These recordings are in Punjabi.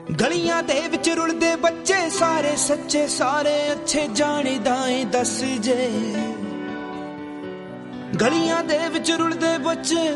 ਗਲੀਆਂ ਦੇ ਵਿੱਚ ਰੁਲਦੇ ਬੱਚੇ ਸਾਰੇ ਸੱਚੇ ਸਾਰੇ ਅੱਛੇ ਜਾਣਦਾ ਏ ਦੱਸ ਜੇ ਗਲੀਆਂ ਦੇ ਵਿੱਚ ਰੁਲਦੇ ਬੱਚੇ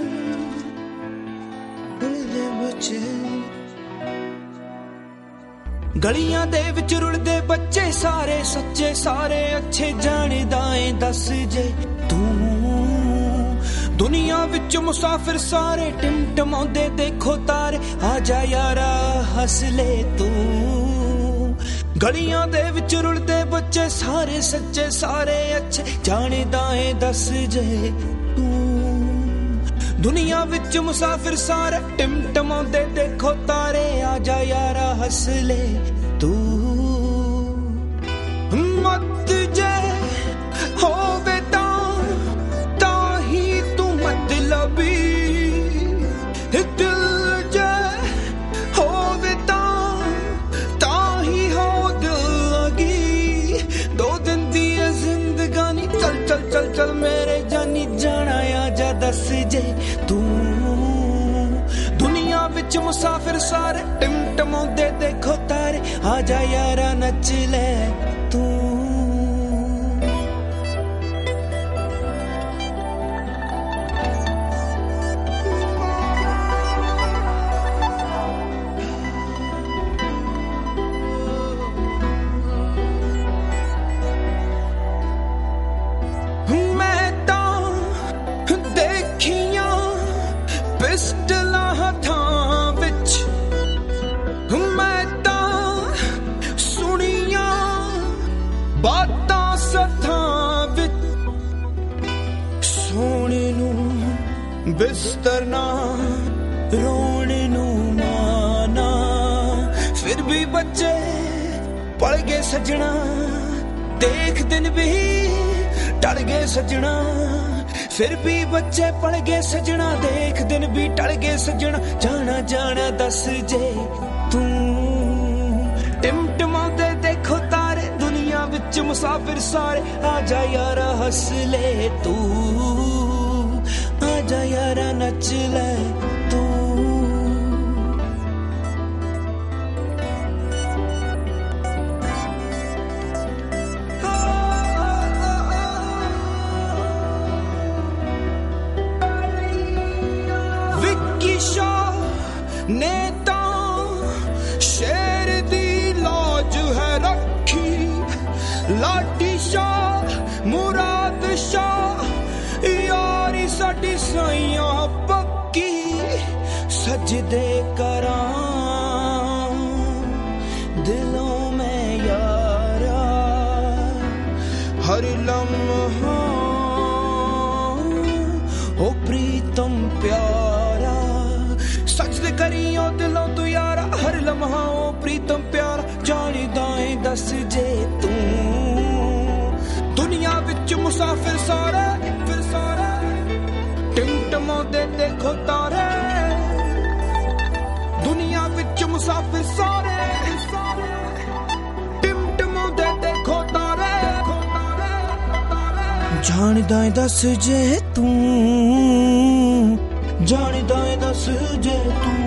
ਗਲੀਆਂ ਦੇ ਵਿੱਚ ਰੁਲਦੇ ਬੱਚੇ ਸਾਰੇ ਸੱਚੇ ਸਾਰੇ ਅੱਛੇ ਜਾਣਦਾ ਏ ਦੱਸ ਜੇ ਤੂੰ ਦੁਨੀਆ ਵਿੱਚ ਮੁਸਾਫਿਰ ਸਾਰੇ ਟਿਮਟਮਾਉਂਦੇ ਦੇਖੋ ਤਾਰੇ ਆ ਜਾ ਯਾਰਾ ਹੱਸ ਲੈ ਤੂੰ ਗਲੀਆਂ ਦੇ ਵਿੱਚ ਰੁਲਦੇ ਬੱਚੇ ਸਾਰੇ ਸੱਚੇ ਸਾਰੇ ਅੱਛੇ ਜਾਣਦਾ ਏ ਦੱਸ ਜੇ ਤੂੰ ਦੁਨੀਆ ਵਿੱਚ ਮੁਸਾਫਿਰ ਸਾਰੇ ਟਿਮਟਮਾਉਂਦੇ ਦੇਖੋ ਤਾਰੇ ਆ ਜਾ ਯਾਰਾ ਹੱਸ ਲੈ ਤੂੰ ਮਤ ਜੇ ਹੋਵੇ ਤਾਂ ਹੀ ਤੂੰ ਮਤਲਬੀ ਦਿਲ ਜੇ ਹੋਵੇ ਤਾਂ ਹੀ ਹੋ ਦਿਲ ਲਗੀ ਦੋ ਦਿਨ ਦੀ ਜ਼ਿੰਦਗਾਨੀ ਚੱਲ ਚੱਲ ਚੱਲ ਚੱਲ ਮੇਰੇ ਜਾਨੀ ਜਾਣਾ ਆ ਜਾ ਦੱਸ ਜੇ ਤੂੰ ਦੁਨੀਆ ਵਿੱਚ ਮੁਸਾਫਿਰ ਸਾਰੇ ਟਿਮਟਮਾਉਂਦੇ ਦੇਖੋ ਤਾਰੇ ਆ ਜਾ ਯਾਰਾ ਨੱਚ ਲੈ ਤੂੰ ਪਿਸਟਲਾਂ ਹੱਥਾਂ ਵਿੱਚ ਮੈਂ ਤਾਂ ਸੁਣੀਆਂ ਬਾਤਾਂ ਸੱਥਾਂ ਵਿੱਚ ਸੋਹਣੇ ਨੂੰ ਬਿਸਤਰ ਨਾ ਰੋਣ ਨੂੰ ਮਾਨਾ ਫਿਰ ਵੀ ਬੱਚੇ ਪਲ ਗਏ ਸੱਜਣਾ ਦੇਖ ਦਿਨ ਵੀ ਟਲ ਗਏ ਸੱਜਣਾ फिर भी बच्चे पढ़ गए सजना देख दिन भी टल गए सजना जाना जाना दस जे तू टिमटिमाते देखो तारे दुनिया विच मुसाफिर सारे आजा यारा हंस ले तू आजा यारा नच ले तू ने शेर दी लौज है रखी लाठी शाह मुराद शाह यारी साडी साइयां पक्की सजदे करां दिलों में यारा हर लम्हा ओ प्रीतम प्यारा सजदे करियो दिलों तू यारा हर लम्हा ओ प्रीतम प्यार जानिदा ए दस जे तू दुनिया विच मुसाफिर सारे फिर सारे टिमटमाते देखो तारे दुनिया विच मुसाफिर सारे टिमटमाते देखो तारे जानिदा ए दस जे तू जानिदा ए दस जे तू